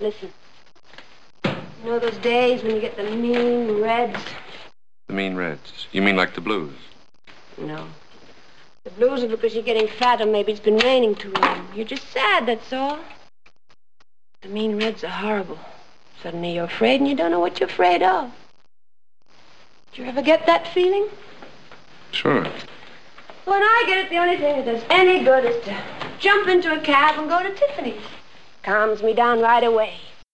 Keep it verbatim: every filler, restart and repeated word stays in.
Listen. You know those days when you get the mean reds? The mean reds? You mean like the blues? No. The blues are because you're getting fat or maybe it's been raining too long. You're just sad, that's all. The mean reds are horrible. Suddenly you're afraid and you don't know what you're afraid of. Did you ever get that feeling? Sure. When I get it, the only thing that does any good is to jump into a cab and go to Tiffany's. Calms me down right away.